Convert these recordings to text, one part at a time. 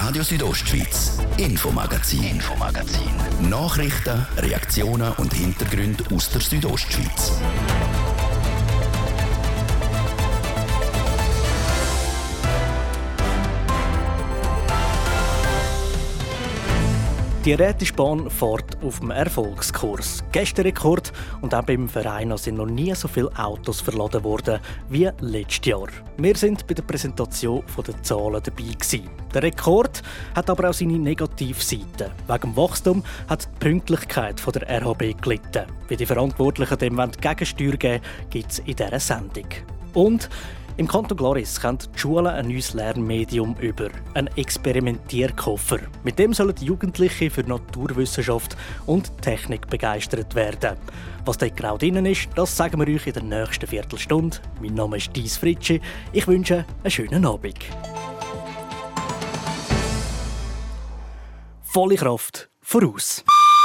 Radio Südostschweiz, Infomagazin. Nachrichten, Reaktionen und Hintergründe aus der Südostschweiz. Die Rätischbahn fährt auf dem Erfolgskurs. Gestern Rekord und auch beim Verein sind noch nie so viele Autos verladen worden wie letztes Jahr. Wir sind bei der Präsentation der Zahlen dabei gewesen. Der Rekord hat aber auch seine Negativseiten. Wegen dem Wachstum hat die Pünktlichkeit der RHB gelitten. Wie die Verantwortlichen dem Gegensteuer geben, gibt es in dieser Sendung. Und im Kanton Glaris kommen die Schulen ein neues Lernmedium über, einen Experimentierkoffer. Mit dem sollen die Jugendlichen für Naturwissenschaft und Technik begeistert werden. Was dort genau drin ist, das sagen wir euch in der nächsten Viertelstunde. Mein Name ist Dies Fritschi. Ich wünsche einen schönen Abend. Volle Kraft voraus.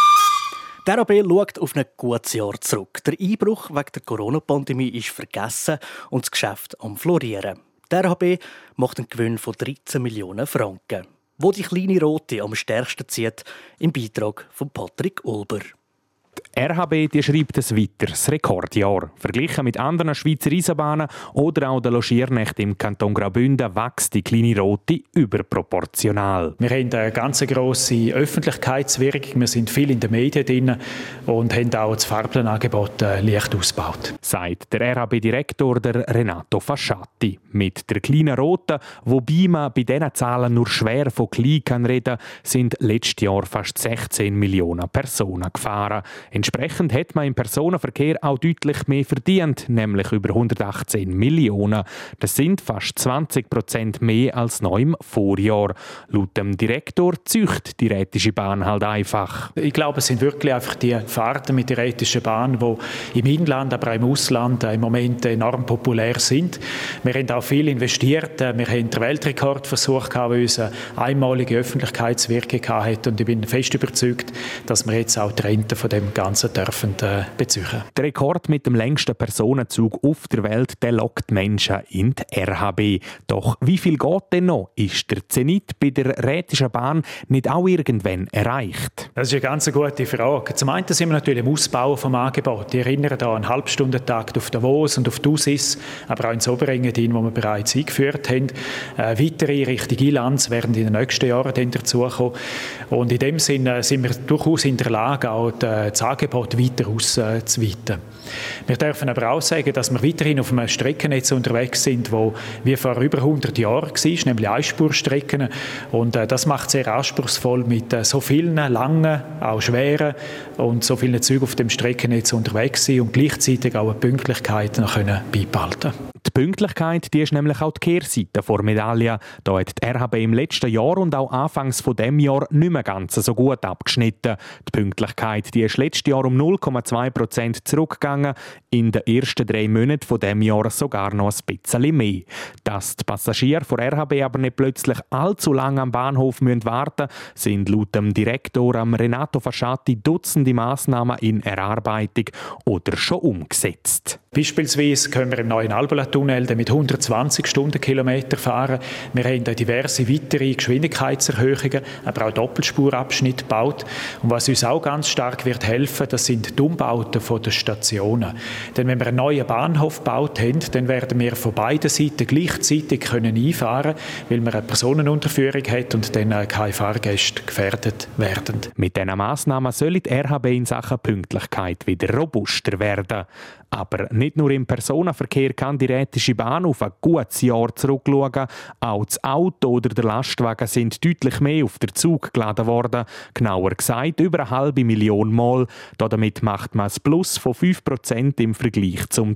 Der RHB schaut auf ein gutes Jahr zurück. Der Einbruch wegen der Corona-Pandemie ist vergessen und das Geschäft am Florieren. Der RHB macht einen Gewinn von 13 Millionen Franken. Wo die kleine Rote am stärksten zieht, im Beitrag von Patrick Ulber. Die RHB schreibt ein weiteres Rekordjahr. Verglichen mit anderen Schweizer Eisenbahnen oder auch den Logiernächten im Kanton Graubünden wächst die kleine Rote überproportional. Wir haben eine ganz grosse Öffentlichkeitswirkung, wir sind viel in den Medien drin und haben auch das Fahrplanangebot leicht ausgebaut. Sagt der RHB-Direktor Renato Fasciatti. Mit der kleinen Roten, wobei man bei diesen Zahlen nur schwer von klein kann reden, sind letztes Jahr fast 16 Millionen Personen gefahren. Entsprechend hat man im Personenverkehr auch deutlich mehr verdient, nämlich über 118 Millionen. Das sind fast 20% mehr als noch im Vorjahr. Laut dem Direktor zücht die Rätische Bahn halt einfach. Ich glaube, es sind wirklich einfach die Fahrten mit der Rätischen Bahn, die im Inland, aber auch im Ausland im Moment enorm populär sind. Wir haben auch viel investiert. Wir haben den Weltrekordversuch gehabt, der eine einmalige Öffentlichkeitswirkung hatte. Und ich bin fest überzeugt, dass wir jetzt auch die Rente von dem Ganzen dürfen beziehen. Der Rekord mit dem längsten Personenzug auf der Welt, der lockt Menschen in die RHB. Doch wie viel geht denn noch? Ist der Zenit bei der Rätischen Bahn nicht auch irgendwann erreicht? Das ist eine ganz gute Frage. Zum einen sind wir natürlich im Ausbau des Angebots. Ich erinnere da an einen Halbstundentakt auf Davos und auf die Usis, aber auch ins Oberengadin, wo wir bereits eingeführt haben. Weitere Richtung Ilanz werden in den nächsten Jahren dann dazukommen. Und in dem Sinne sind wir durchaus in der Lage, auch das Angebot weiter auszuweiten. Wir dürfen aber auch sagen, dass wir weiterhin auf einem Streckennetz unterwegs sind, wo wie vor über 100 Jahren war, nämlich Einspurstrecken. Und das macht es sehr anspruchsvoll, mit so vielen langen, auch schweren und so vielen Zügen auf dem Streckennetz unterwegs zu sein und gleichzeitig auch eine Pünktlichkeit noch beibehalten. Die Pünktlichkeit, die ist nämlich auch die Kehrseite der Medaille. Da hat die RHB im letzten Jahr und auch anfangs von diesem Jahr nicht mehr ganz so gut abgeschnitten. Die Pünktlichkeit, die ist letztes Jahr um 0,2% zurückgegangen, in den ersten 3 Monaten von diesem Jahr sogar noch ein bisschen mehr. Dass die Passagiere von RHB aber nicht plötzlich allzu lange am Bahnhof warten müssen, sind laut dem Direktor Renato Fasciatti Dutzende Massnahmen in Erarbeitung oder schon umgesetzt. Beispielsweise können wir im neuen Albola-Tunnel mit 120 Stundenkilometer fahren. Wir haben diverse weitere Geschwindigkeitserhöhungen, aber auch Doppelspurabschnitte gebaut. Und was uns auch ganz stark wird helfen, das sind die Umbauten der Stationen. Denn wenn wir einen neuen Bahnhof gebaut haben, dann werden wir von beiden Seiten gleichzeitig einfahren können, weil man eine Personenunterführung hat und dann keine Fahrgäste gefährdet werden. Mit diesen Massnahmen soll die RHB in Sachen Pünktlichkeit wieder robuster werden. Aber nicht nur im Personenverkehr kann die Rätische Bahn auf ein gutes Jahr zurückschauen. Auch das Auto oder der Lastwagen sind deutlich mehr auf den Zug geladen worden. Genauer gesagt, über 500.000 Mal. Damit macht man ein Plus von 5% im Vergleich zum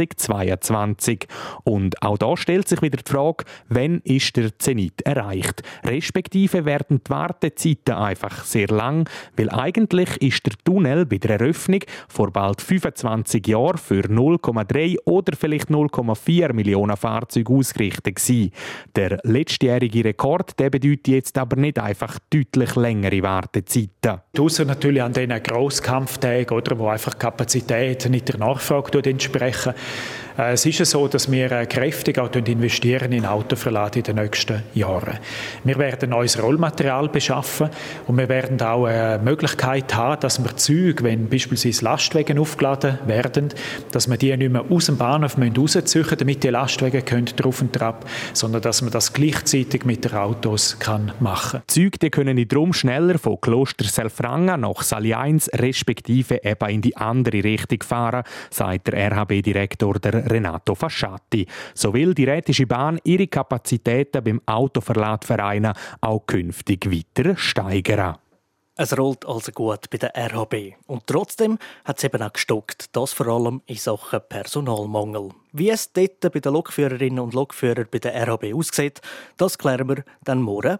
2022. Und auch da stellt sich wieder die Frage, wann ist der Zenit erreicht? Respektive werden die Wartezeiten einfach sehr lang, weil eigentlich ist der Tunnel bei der Eröffnung vor bald 25 Jahren für 0,3 oder vielleicht 0,4 Millionen Fahrzeuge ausgerichtet gewesen. Der letztjährige Rekord der bedeutet jetzt aber nicht einfach deutlich längere Wartezeiten. Ausser natürlich an diesen Grosskampftagen, oder, wo einfach die Kapazität nicht der Nachfrage entsprechen. Es ist so, dass wir kräftig auch investieren in Autoverlade in den nächsten Jahren. Wir werden neues Rollmaterial beschaffen und wir werden auch eine Möglichkeit haben, dass wir Züge, wenn beispielsweise Lastwagen aufgeladen werden, dass wir die nicht mehr aus dem Bahnhof rausziehen müssen, damit die Lastwagen drauf und drauf, sondern dass man das gleichzeitig mit den Autos machen kann. Züge die können darum schneller von Kloster Selfranga nach Saliains respektive eben in die andere Richtung fahren, sagt der RHB-Direktor der Renato Fasciatti. So will die Rätische Bahn ihre Kapazitäten beim Autoverladverein auch künftig weiter steigern. Es rollt also gut bei der RHB. Und trotzdem hat es eben auch gestockt, das vor allem in Sachen Personalmangel. Wie es dort bei den Lokführerinnen und Lokführern bei der RHB aussieht, das klären wir dann morgen.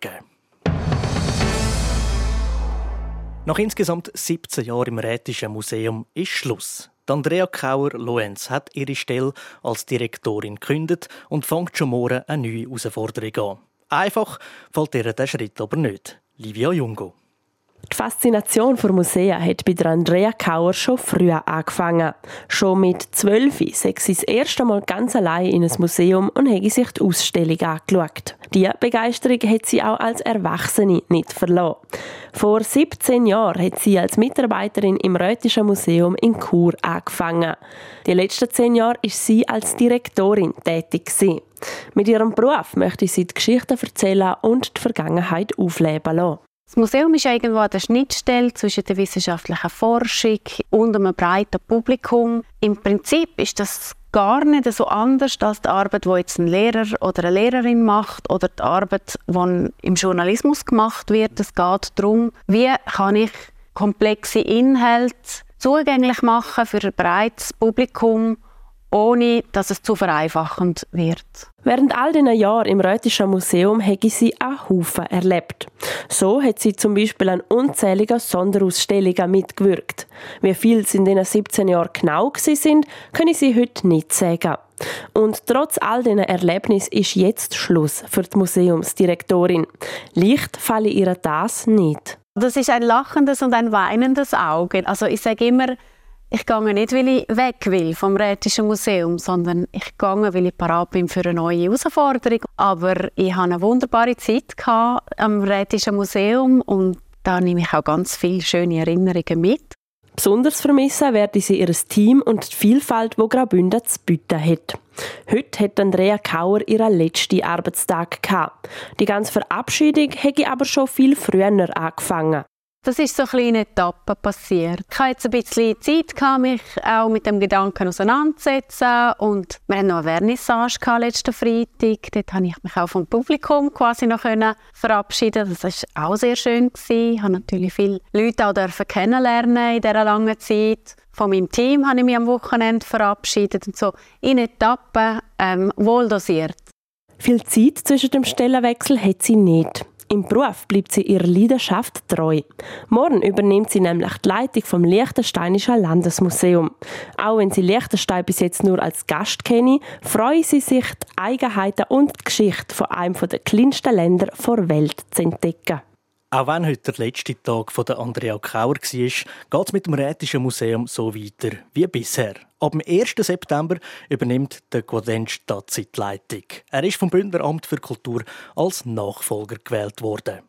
Nach insgesamt 17 Jahren im Rätischen Museum ist Schluss. Andrea Kauer-Loenz hat ihre Stelle als Direktorin gekündigt und fängt schon morgen eine neue Herausforderung an. Einfach fällt ihr der Schritt aber nicht. Livia Jungo. Die Faszination für Museen hat bei der Andrea Kauer schon früher angefangen. Schon mit 12 sei sie das erste Mal ganz allein in ein Museum und habe sich die Ausstellung angeschaut. Diese Begeisterung hat sie auch als Erwachsene nicht verloren. Vor 17 Jahren hat sie als Mitarbeiterin im Rätischen Museum in Chur angefangen. Die letzten 10 Jahre war sie als Direktorin tätig. Mit ihrem Beruf möchte sie die Geschichten erzählen und die Vergangenheit aufleben lassen. Das Museum ist irgendwo an der Schnittstelle zwischen der wissenschaftlichen Forschung und einem breiten Publikum. Im Prinzip ist das gar nicht so anders als die Arbeit, die jetzt ein Lehrer oder eine Lehrerin macht oder die Arbeit, die im Journalismus gemacht wird. Es geht darum, wie kann ich komplexe Inhalte zugänglich machen für ein breites Publikum, ohne dass es zu vereinfachend wird. Während all diesen Jahren im Rätischen Museum habe sie einen Haufen erlebt. So hat sie zum Beispiel an unzähligen Sonderausstellungen mitgewirkt. Wie viel es in diesen 17 Jahren genau waren, können sie heute nicht sagen. Und trotz all diesen Erlebnissen ist jetzt Schluss für die Museumsdirektorin. Leicht falle ihr das nicht. Das ist ein lachendes und ein weinendes Auge. Also ich sage immer, ich gehe nicht, weil ich weg will vom Rätischen Museum, sondern ich gehe, weil ich parat bin für eine neue Herausforderung. Aber ich hatte eine wunderbare Zeit am Rätischen Museum und da nehme ich auch ganz viele schöne Erinnerungen mit. Besonders vermissen werde sie ihr Team und die Vielfalt, die Graubünden zu bieten hat. Heute hat Andrea Kauer ihren letzten Arbeitstag gehabt. Die ganze Verabschiedung hätte aber schon viel früher angefangen. Das ist so eine kleine Etappe passiert. Ich hatte jetzt ein bisschen Zeit, mich auch mit dem Gedanken auseinanderzusetzen. Und wir hatten noch eine Vernissage letzten Freitag. Dort konnte ich mich auch vom Publikum quasi noch verabschieden. Das war auch sehr schön. Ich durfte natürlich viele Leute auch kennenlernen in dieser langen Zeit. Von meinem Team habe ich mich am Wochenende verabschiedet. Und so in Etappen wohl dosiert. Viel Zeit zwischen dem Stellenwechsel hat sie nicht. Im Beruf bleibt sie ihrer Leidenschaft treu. Morgen übernimmt sie nämlich die Leitung vom Liechtensteinischen Landesmuseum. Auch wenn sie Liechtenstein bis jetzt nur als Gast kenne, freuen sie sich, die Eigenheiten und die Geschichte von einem der kleinsten Länder der Welt zu entdecken. Auch wenn heute der letzte Tag von der Andrea Kauer war, geht es mit dem Rätischen Museum so weiter wie bisher. Ab dem 1. September übernimmt der Guadenz Stadtzeit die Leitung. Er ist vom Bündner Amt für Kultur als Nachfolger gewählt worden.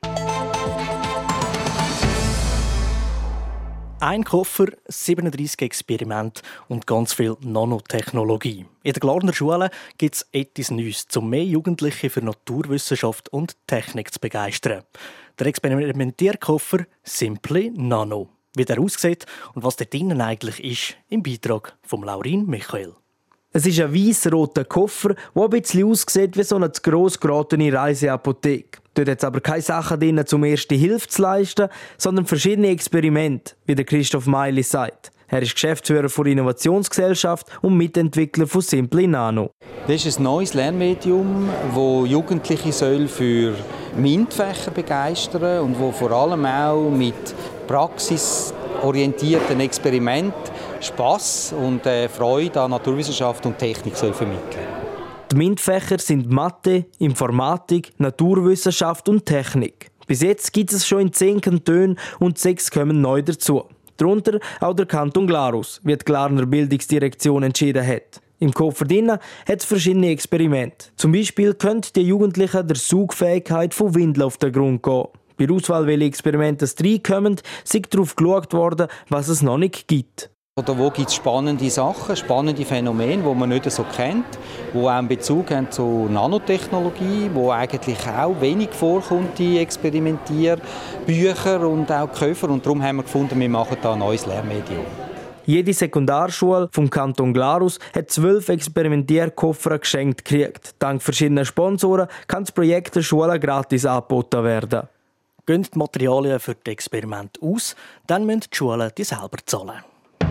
Ein Koffer, 37 Experimente und ganz viel Nanotechnologie. In der Glarner Schule gibt es etwas Neues, um mehr Jugendliche für Naturwissenschaft und Technik zu begeistern. Der Experimentierkoffer Simply Nano. Wie der aussieht und was dort drinnen eigentlich ist, im Beitrag von Laurin Michael. Es ist ein weiss-roter Koffer, der ein bisschen aussieht wie so eine zu gross geratene Reiseapotheke. Dort hat es aber keine Sachen drin, um erste Hilfe zu leisten, sondern verschiedene Experimente, wie der Christoph Meili sagt. Er ist Geschäftsführer der Innovationsgesellschaft und Mitentwickler von Simply Nano. Das ist ein neues Lernmedium, das Jugendliche für MINT-Fächer begeistern soll und wo vor allem auch mit praxisorientierten Experimenten Spass und Freude an Naturwissenschaft und Technik vermitteln. Die MINT-Fächer sind Mathe, Informatik, Naturwissenschaft und Technik. Bis jetzt gibt es schon in 10 Kantonen und 6 kommen neu dazu. Darunter auch der Kanton Glarus, wie die Glarner Bildungsdirektion entschieden hat. Im Koffer drinnen hat es verschiedene Experimente. Zum Beispiel können die Jugendlichen der Saugfähigkeit von Windeln auf den Grund gehen. Bei der Auswahl, welche Experimente reinkommen, sei darauf geschaut worden, was es noch nicht gibt. Oder wo gibt es spannende Sachen, spannende Phänomene, die man nicht so kennt, die auch einen Bezug haben zu Nanotechnologie, wo eigentlich auch wenig vorkommt in Experimentierbüchern und auch Köffer. Und darum haben wir gefunden, wir machen da ein neues Lehrmedium. Jede Sekundarschule vom Kanton Glarus hat 12 Experimentierkoffer geschenkt gekriegt. Dank verschiedener Sponsoren kann das Projekt der Schule gratis angeboten werden. Gehen die Materialien für die Experimente aus, dann müssen die Schulen die selber zahlen.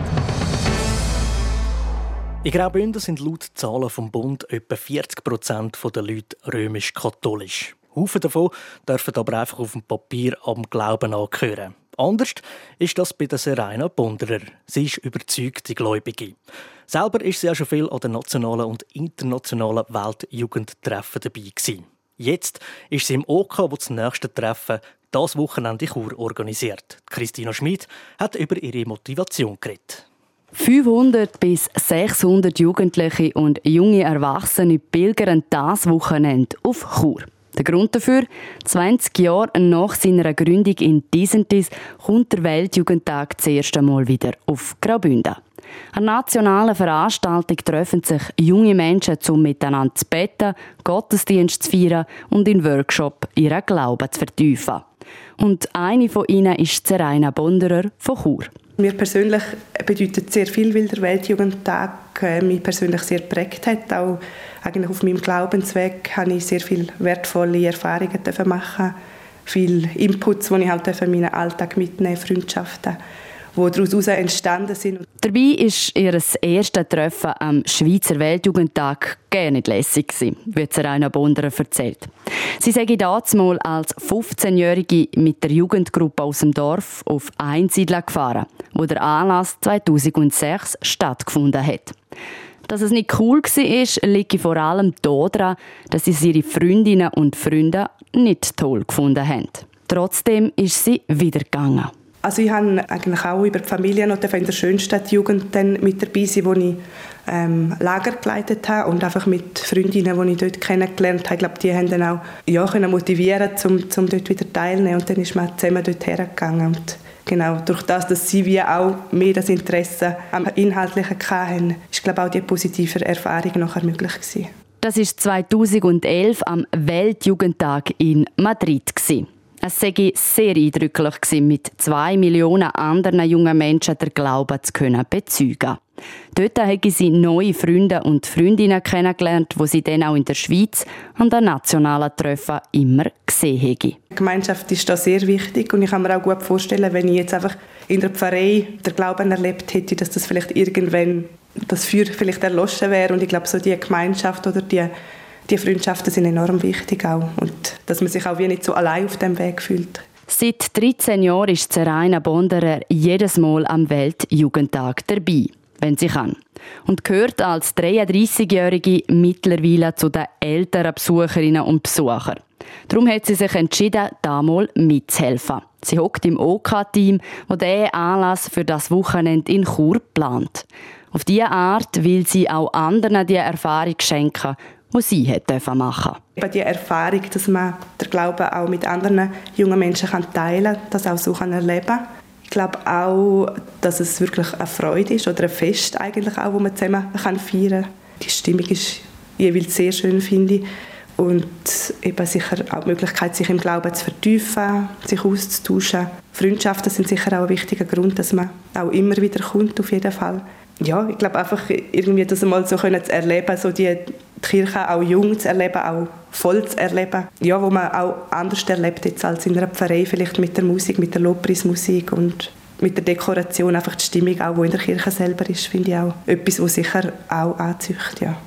In Graubünden sind laut Zahlen vom Bund etwa 40% der Leute römisch-katholisch. Haufen davon dürfen aber einfach auf dem Papier am Glauben angehören. Anders ist das bei der Seraina Bonderer. Sie ist überzeugte Gläubige. Selber ist sie ja schon viel an den nationalen und internationalen Weltjugendtreffen dabei gewesen. Jetzt ist sie im OK, wo das nächste Treffen das Wochenende in Chur organisiert. Christina Schmid hat über ihre Motivation geredet. 500 bis 600 Jugendliche und junge Erwachsene pilgern das Wochenende auf Chur. Der Grund dafür: 20 Jahre nach seiner Gründung in Disentis kommt der Weltjugendtag das erste Mal wieder auf Graubünden. An nationalen Veranstaltung treffen sich junge Menschen, um miteinander zu beten, Gottesdienst zu feiern und in Workshop ihren Glauben zu vertiefen. Und eine von ihnen ist Seraina Bonderer von Chur. Mir persönlich bedeutet sehr viel, weil der Weltjugendtag mich persönlich sehr geprägt hat. Auch eigentlich auf meinem Glaubensweg habe ich sehr viele wertvolle Erfahrungen machen. Viele Inputs, die ich halt in meinen Alltag mitnehmen, Freundschaften, die daraus entstanden sind. Dabei war ihr erstes Treffen am Schweizer Weltjugendtag gar nicht lässig, wie Seraina Bonderer erzählt. Sie sei damals als 15-Jährige mit der Jugendgruppe aus dem Dorf auf Einsiedler gefahren, wo der Anlass 2006 stattgefunden hat. Dass es nicht cool war, liegt vor allem daran, dass sie ihre Freundinnen und Freunde nicht toll gefunden haben. Trotzdem ist sie wieder gegangen. Also ich habe eigentlich auch über die Familie noch in der Schönstadt-Jugend mit dabei sein, wo ich Lager geleitet habe und einfach mit Freundinnen, die ich dort kennengelernt habe. Ich glaube, die haben dann auch können motivieren, um dort wieder teilzunehmen. Und dann ist man zusammen dort hergegangen. Und genau, durch das, dass sie wie auch mehr das Interesse am Inhaltlichen hatten, ist, glaube ich, auch die positive Erfahrung nachher möglich gewesen. Das war 2011 am Weltjugendtag in Madrid. Es sei sehr eindrücklich, mit 2 Millionen anderen jungen Menschen den Glauben zu bezeugen. Dort haben sie neue Freunde und Freundinnen kennengelernt, die sie dann auch in der Schweiz an den nationalen Treffen immer gesehen haben. Die Gemeinschaft ist da sehr wichtig und ich kann mir auch gut vorstellen, wenn ich jetzt einfach in der Pfarrei den Glauben erlebt hätte, dass das vielleicht irgendwann das Feuer vielleicht erloschen wäre. Und ich glaube, so die Gemeinschaft oder die Freundschaften sind enorm wichtig auch. Und dass man sich auch wie nicht so allein auf dem Weg fühlt. Seit 13 Jahren ist Seraina Bonderer jedes Mal am Weltjugendtag dabei, wenn sie kann. Und gehört als 33-Jährige mittlerweile zu den älteren Besucherinnen und Besuchern. Darum hat sie sich entschieden, da mal mitzuhelfen. Sie hockt im OK-Team, das diesen Anlass für das Wochenende in Chur plant. Auf diese Art will sie auch anderen die Erfahrung schenken, die sie machen durfte. Die Erfahrung, dass man den Glauben auch mit anderen jungen Menschen teilen kann, das auch so erleben kann. Ich glaube auch, dass es wirklich eine Freude ist oder ein Fest eigentlich auch, wo man zusammen feiern kann. Die Stimmung ist jeweils sehr schön, finde ich. Und eben sicher auch die Möglichkeit, sich im Glauben zu vertiefen, sich auszutauschen. Freundschaften sind sicher auch ein wichtiger Grund, dass man auch immer wieder kommt, auf jeden Fall. Ja, ich glaube einfach irgendwie das einmal so zu erleben, so die Kirche auch jung zu erleben, auch voll zu erleben. Ja, wo man auch anders erlebt jetzt als in einer Pfarrei, vielleicht mit der Musik, mit der Lobpreismusik und mit der Dekoration, einfach die Stimmung auch, die in der Kirche selber ist, finde ich auch etwas, was sicher auch anzieht, ja.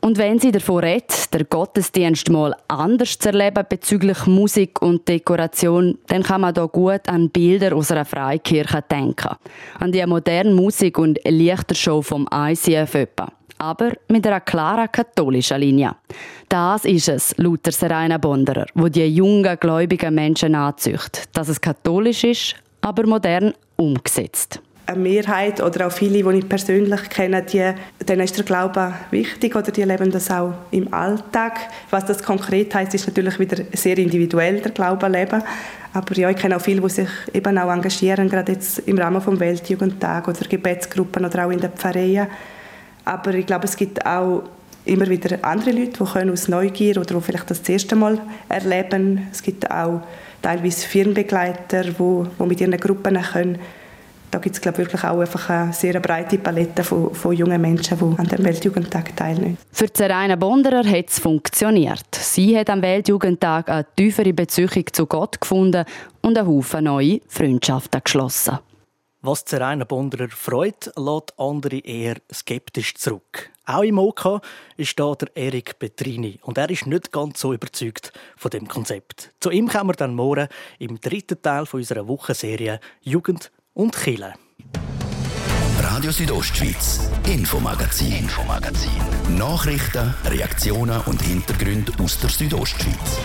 Und wenn sie davon redet, der Gottesdienst mal anders zu erleben bezüglich Musik und Dekoration, dann kann man da gut an Bilder aus einer Freikirche denken. An die moderne Musik und Lichtershow vom ICF etwa. Aber mit einer klaren katholischen Linie. Das ist es, laut der Seraina Bonderer, wo die jungen, gläubigen Menschen anzüchtet. Dass es katholisch ist, aber modern umgesetzt. Eine Mehrheit oder auch viele, die ich persönlich kenne, denen ist der Glaube wichtig oder die leben das auch im Alltag. Was das konkret heisst, ist natürlich wieder sehr individuell, der Glaube leben. Aber ja, ich kenne auch viele, die sich eben auch engagieren, gerade jetzt im Rahmen des Weltjugendtags oder Gebetsgruppen oder auch in den Pfarreien. Aber ich glaube, es gibt auch immer wieder andere Leute, die können aus Neugier oder die vielleicht das erste Mal erleben. Es gibt auch teilweise Firmenbegleiter, die mit ihren Gruppen können. Da gibt es, glaube ich, wirklich auch einfach eine sehr breite Palette von jungen Menschen, die an dem Weltjugendtag teilnehmen. Für Seraina Bonderer hat es funktioniert. Sie hat am Weltjugendtag eine tiefere Beziehung zu Gott gefunden und einen Haufen neue Freundschaften geschlossen. Was Seraina Bonderer freut, lässt andere eher skeptisch zurück. Auch im OK ist da der Erik Petrini und er ist nicht ganz so überzeugt von dem Konzept. Zu ihm kommen wir dann morgen im 3. Teil unserer Wochenserie Jugend und Kirche. Radio Südostschweiz, Infomagazin. Nachrichten, Reaktionen und Hintergründe aus der Südostschweiz.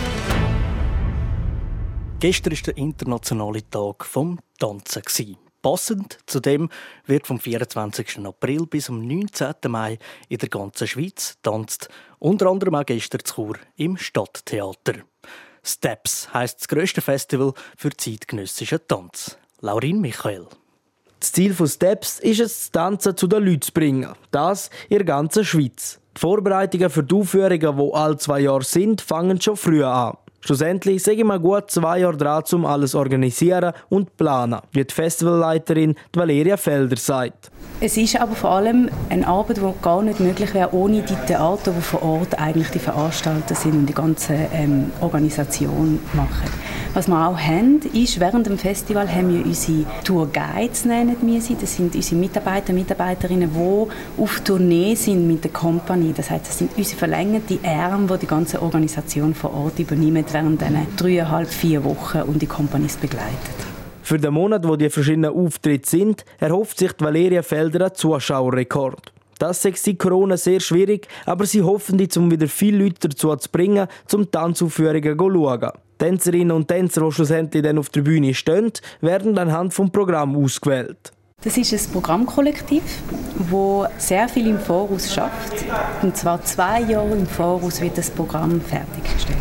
Gestern war der internationale Tag vom Tanzen. Passend zu dem wird vom 24. April bis zum 19. Mai in der ganzen Schweiz tanzt, unter anderem auch gestern zu Chur im Stadttheater. Steps heisst das grösste Festival für zeitgenössischen Tanz. Laurin Michael. Das Ziel von Steps ist es, das Tanzen zu den Leuten zu bringen. Das in der ganzen Schweiz. Die Vorbereitungen für die Aufführungen, die alle 2 Jahre sind, fangen schon früh an. Schlussendlich sind wir gut 2 Jahre dran, um alles organisieren und planen, wie die Festivalleiterin Valeria Felder sagt. Es ist aber vor allem eine Arbeit, die gar nicht möglich wäre ohne die Theater, die vor Ort eigentlich die Veranstalter sind und die ganze Organisation machen. Was wir auch haben, ist, während dem Festival haben wir unsere Tourguides, nennen wir sie. Das sind unsere Mitarbeiter, Mitarbeiterinnen, die auf Tournee sind mit der Company. Das heisst, das sind unsere verlängerte Arme, die die ganze Organisation vor Ort übernehmen während diesen 3,5-4 Wochen und die Companies begleiten. Für den Monat, wo die verschiedenen Auftritte sind, erhofft sich Valeria Felder einen Zuschauerrekord. Das sei seit Corona sehr schwierig, aber sie hoffen, um wieder viele Leute dazu zu bringen, zum Tanzaufführungen zu schauen. Tänzerinnen und Tänzer, die schlussendlich dann auf der Bühne stehen, werden anhand des Programms ausgewählt. Das ist ein Programmkollektiv, das sehr viel im Voraus schafft. Und zwar 2 Jahre im Voraus wird das Programm fertiggestellt.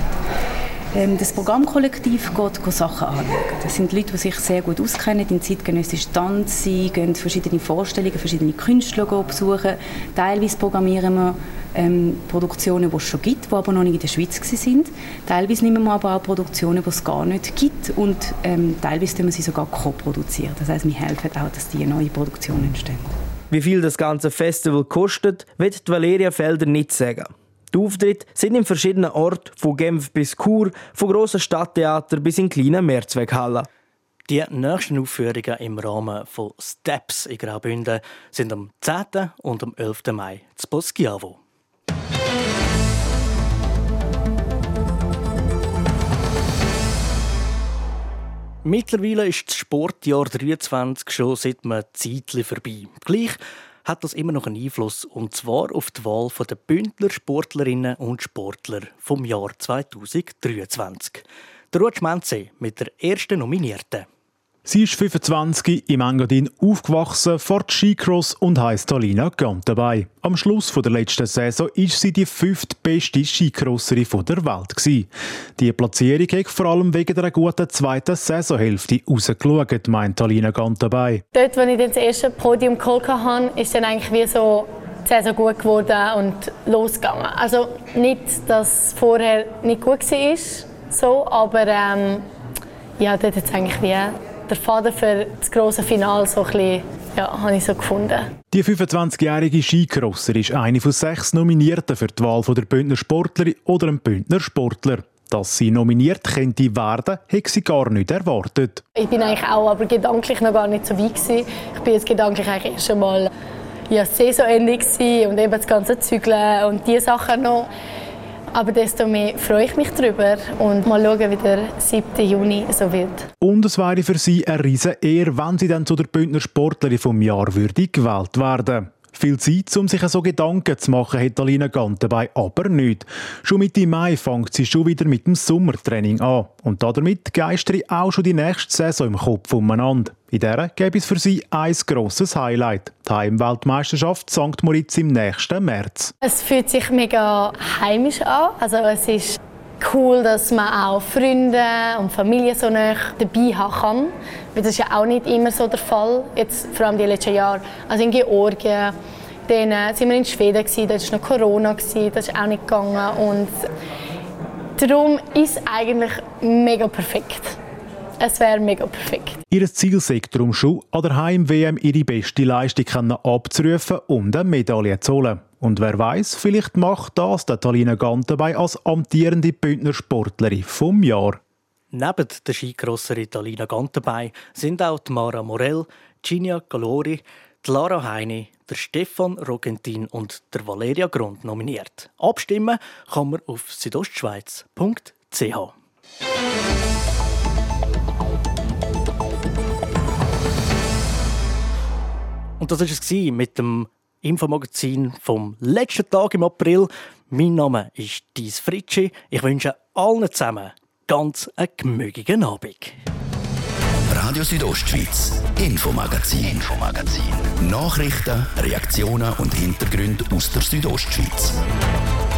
Das Programmkollektiv geht Sachen anschauen. Das sind Leute, die sich sehr gut auskennen in zeitgenössischen Tanz. Sie gehen verschiedene Vorstellungen, verschiedene Künstler besuchen. Teilweise programmieren wir Produktionen, die es schon gibt, die aber noch nicht in der Schweiz waren. Teilweise nehmen wir aber auch Produktionen, die es gar nicht gibt. Und teilweise produzieren wir sie sogar co-produzieren. Das heisst, wir helfen auch, dass diese neue Produktionen entstehen. Wie viel das ganze Festival kostet, wird Valeria Felder nicht sagen. Die Auftritte sind in verschiedenen Orten, von Genf bis Chur, von grossen Stadttheatern bis in kleinen Mehrzweckhallen. Die nächsten Aufführungen im Rahmen von Steps in Graubünden sind am 10. und am 11. Mai zu Poschiavo. Mittlerweile ist das Sportjahr 23 schon seit einem Zeitchen vorbei. Gleich hat das immer noch einen Einfluss, und zwar auf die Wahl der Bündner Sportlerinnen und Sportler vom Jahr 2023. Der Ruth Schmenze mit der ersten Nominierten. Sie ist 25, im Engadin aufgewachsen, fährt Skicross und heisst Alina Gant dabei. Am Schluss der letzten Saison war sie die 5. beste Skicrosserin der Welt. Die Platzierung hat vor allem wegen einer guten 2. Saisonhälfte rausgeschaut, meint Alina Gant dabei. Dort, als ich das erste Podium geholt habe, ist dann eigentlich wie so die Saison gut geworden und losgegangen. Also nicht, dass es vorher nicht gut war, so, aber ja, dort hat es eigentlich wie der Faden für das grosse Finale so ein bisschen, ja, habe ich so gefunden. Die 25-jährige Skicrosser ist eine von 6 Nominierten für die Wahl der Bündner Sportlerin oder einem Bündner Sportler. Dass sie nominiert könnte werden, hätte sie gar nicht erwartet. Ich bin eigentlich auch aber gedanklich noch gar nicht so weit gewesen. Ich bin jetzt gedanklich eigentlich erst einmal ja Saisonende und eben das ganze Zügeln und diese Sachen noch. Aber desto mehr freue ich mich darüber und mal schauen, wie der 7. Juni so wird. Und es wäre für sie eine riesen Ehre, wenn sie dann zu der Bündner Sportlerin vom Jahr gewählt werden. Viel Zeit, um sich so Gedanken zu machen, hat Alina Gantenbein aber nicht. Schon Mitte Mai fängt sie schon wieder mit dem Sommertraining an. Und damit geistere auch schon die nächste Saison im Kopf umeinander. In der gäbe es für sie ein grosses Highlight. Die Heimweltmeisterschaft St. Moritz im nächsten März. Es fühlt sich mega heimisch an. Also es ist cool, dass man auch Freunde und Familie so nah dabei haben kann. Weil das ist ja auch nicht immer so der Fall, jetzt, vor allem die letzten Jahre. Also in Georgien, dann sind wir in Schweden, da war noch Corona, das ist auch nicht gegangen. Und darum ist es eigentlich mega perfekt. Es wäre mega perfekt. Ihr Ziel sei darum schon, an der Heim-WM ihre beste Leistung abzurufen und eine Medaille zu holen. Und wer weiß, vielleicht macht das Alina Gantenbein als amtierende Bündner Sportlerin vom Jahr. Neben der Skikrosserin Alina Gantenbein sind auch die Mara Morell, Ginia Galori, die Lara Heini, der Stefan Rogentin und der Valeria Grund nominiert. Abstimmen kann man auf südostschweiz.ch. Und das war es mit dem Infomagazin vom letzten Tag im April. Mein Name ist Dies Fritschi. Ich wünsche allen zusammen ganz einen gemütlichen Abend. Radio Südostschweiz, Infomagazin. Nachrichten, Reaktionen und Hintergründe aus der Südostschweiz.